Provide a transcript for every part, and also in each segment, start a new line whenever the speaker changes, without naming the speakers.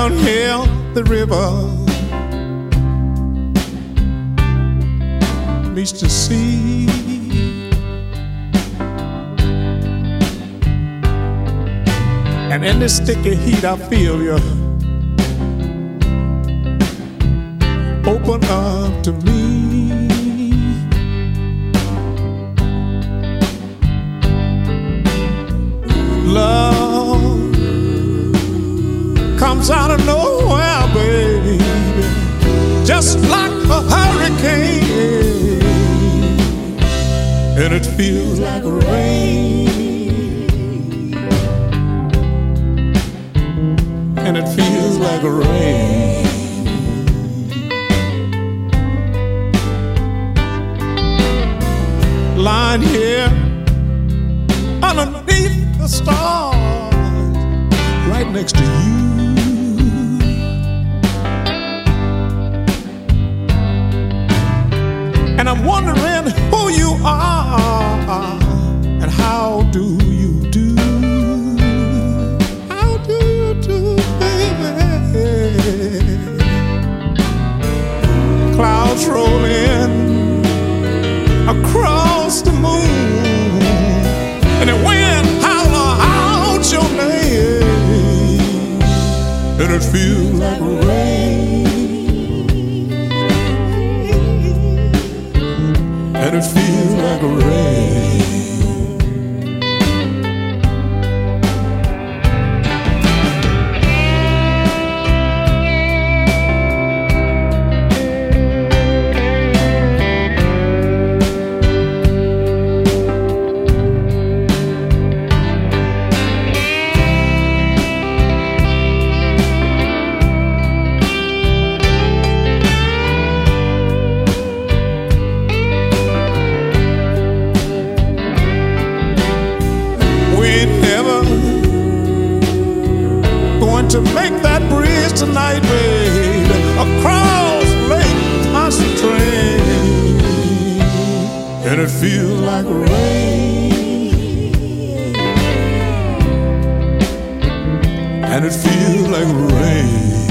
down here the river meets the sea. And in this sticky heat I feel you open up to me. Love comes out of nowhere, baby, just like a hurricane, and it feels like rain, and it feels like rain. Lying here underneath the stars, right next to you. And I'm wondering who you are and how do you do? How do you do, baby? Clouds rolling across the moon, and the wind holler out your name, and it feels like rain, and it feels like rain. To make that bridge tonight, baby, across Lake Concentrate, and it feels like rain, and it feels like rain.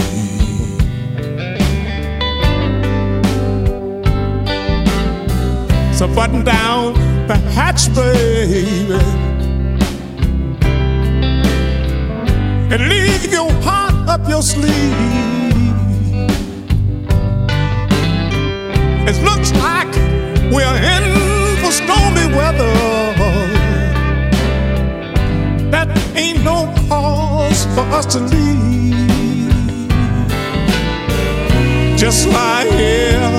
So button down the hatch, baby, and leave your heart up your sleeve. It looks like we're in for stormy weather. That ain't no cause for us to leave. Just lie here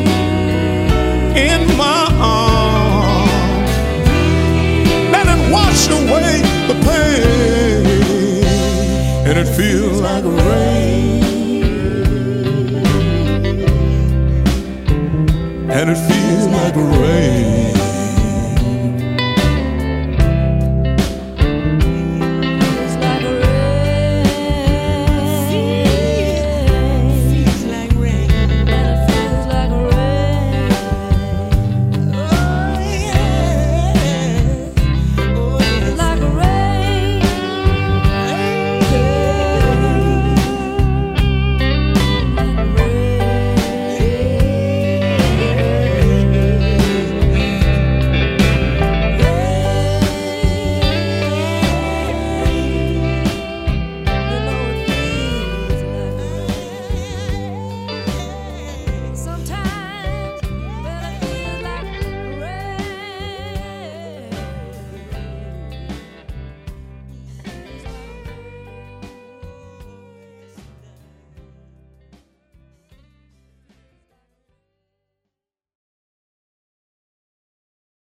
in my arms, let it wash away the pain, and it feels like rain, and it feels like rain.